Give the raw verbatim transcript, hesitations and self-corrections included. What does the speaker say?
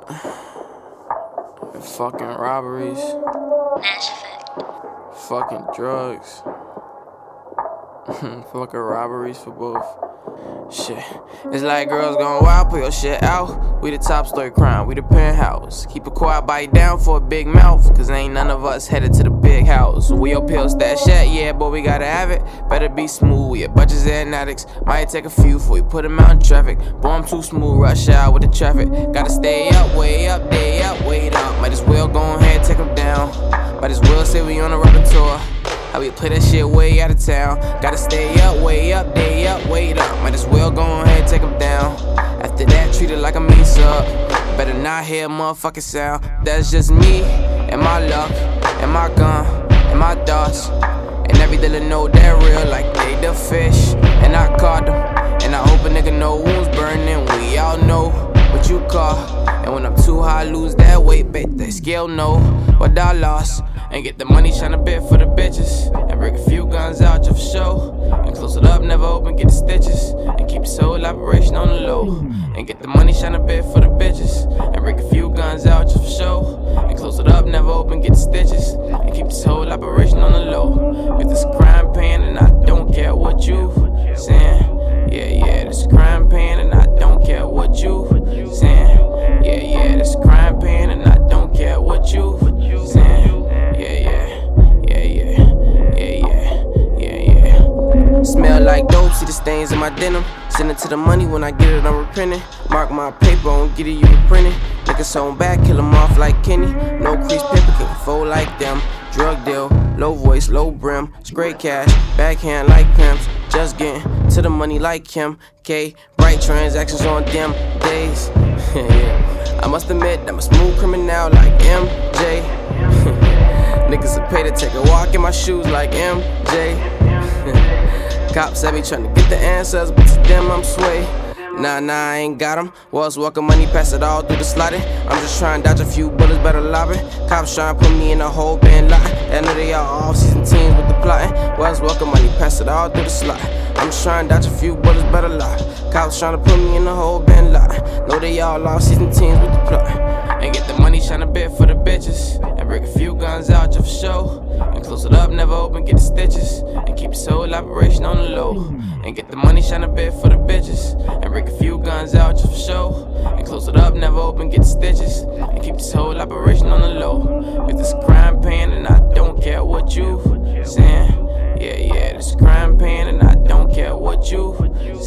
Fucking robberies. Fucking drugs. Fucking robberies for both. Shit. It's like girls going wild, put your shit out. We the top story crime, we the penthouse. Keep a quiet, bite down for a big mouth. Cause ain't none of us headed to the big house. We your pill stash at, yeah, boy, we gotta have it. Better be smooth, we a bunches of addicts. Might take a few before we put them out in traffic. Boy, I'm too smooth, rush out with the traffic. Gotta stay up, way up, day up, wait up. Might as well go ahead, take them down. Might as well say we on a rubber tour. How we play that shit way out of town. Gotta stay up, way up, day up, wait up. Might as well go ahead, take them down. After that, treat it like a meat sub. Better not hear a motherfucking sound. That's just me, and my luck, and my gun, and my thoughts. And every dealer know they're real, like they the fish. And I caught them, and I hope a nigga know wounds burning. We all know what you call. And when I'm too high, I lose that weight, bet that scale know what I lost. And get the money, shine a bit for the bitches. And break a few guns out just for show. And close it up, never open, get the stitches. And keep this whole operation on the low. And get the money, shine a bit for the bitches. And break a few guns out just for show. And close it up, never open, get the stitches. And keep this whole operation on the low. If this crime paying, and I don't care what you saying. Yeah, yeah, this crime paying, and I don't care what you saying. Yeah, yeah, this crime paying, and I don't care what you saying. Yeah, yeah, yeah, yeah, yeah, yeah, yeah, yeah. Smell like dope, see the stains in my denim. Send it to the money when I get it, I'm reprinting. Mark my paper, I don't get it, you reprinting. Niggas on back, kill them off like Kenny. No crease paper, couldn't fold like them. Drug deal, low voice, low brim. Straight cash, backhand like pimps. Just getting to the money like Kim K. Bright transactions on them days. Yeah. I must admit, I'm a smooth criminal like M J. Niggas will pay to take a walk in my shoes like M J. Cops have me tryna get the answers, but to them I'm sway. Nah, nah, I ain't got 'em. Walls walking money, pass it all through the slotting. I'm just trying to dodge a few bullets, better lobbing. Cops trying to put me in a whole band lot. I know they all off-season teams with the plotting. Walls walking money, pass it all through the slot. I'm just trying to dodge a few bullets, better lock. Cops trying to put me in a whole band lot. Know they all off-season teams with the plotting. And get the money, shine a bit for the bitches. And break a few guns out just for show. And close it up, never open, get the stitches. And keep this whole operation on the low. And get the money, shine a bit for the bitches. And break a few guns out just for show. And close it up, never open, get the stitches. And keep this whole operation on the low. If this crime paying, and I don't care what you saying. Yeah, yeah, this crime paying, and I don't care what you